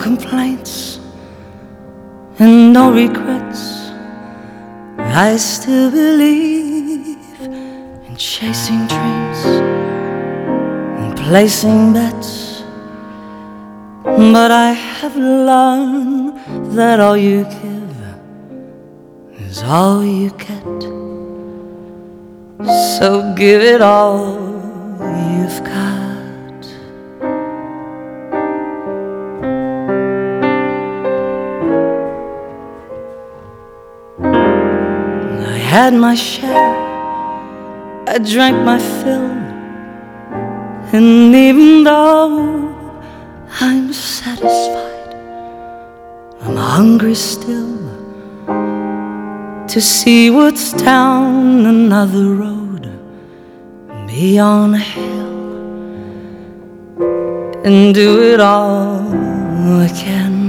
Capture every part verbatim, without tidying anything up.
complaints and no regrets. I still believe in chasing dreams and placing bets, but I have learned that all you give is all you get. So give it all you've got. I had my share, I drank my fill, and even though I'm satisfied, I'm hungry still to see what's down another road, beyond a hill, and do it all again.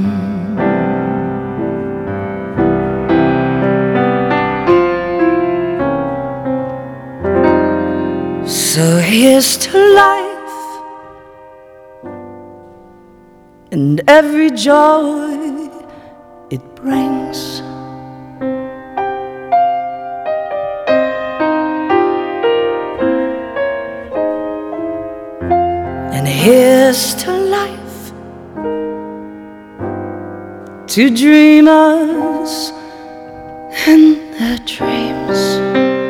So here's to life and every joy it brings. And here's to life, to dreamers and their dreams.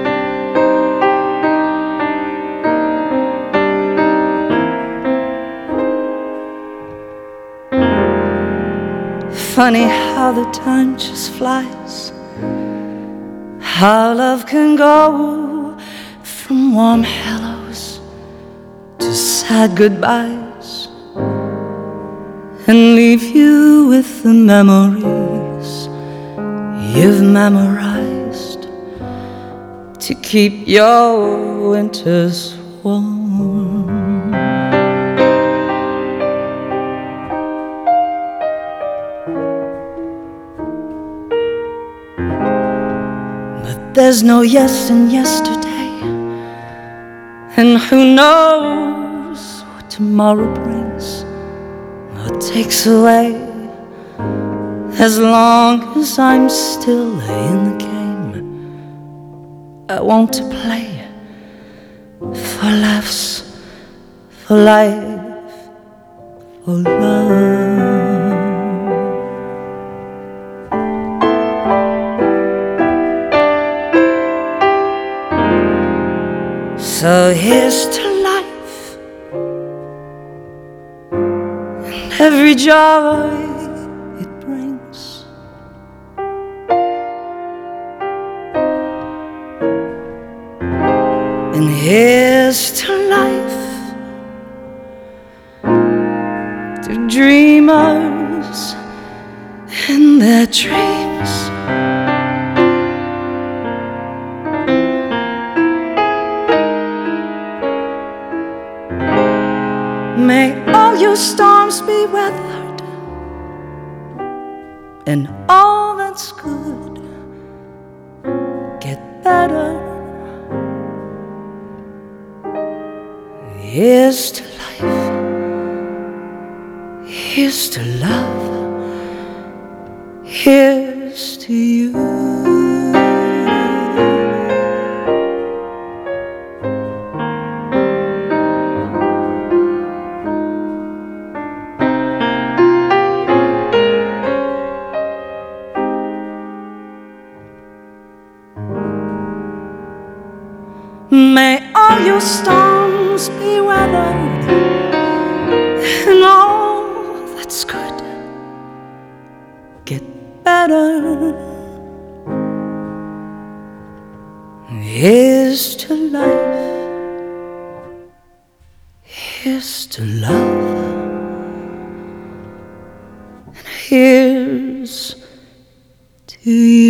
Funny how the time just flies, how love can go from warm hellos to sad goodbyes, and leave you with the memories you've memorized to keep your winters warm. There's no yes in yesterday, and who knows what tomorrow brings or takes away. As long as I'm still in the game, I want to play for laughs, for life, for love. So here's to life and every joy it brings. And here's to life, to dreamers and their dreams. May all your storms be weathered, and all that's good get better. Here's to life, here's to love, here's to you. May all your storms be weathered, and all that's good get better. Here's to life, here's to love, and here's to you.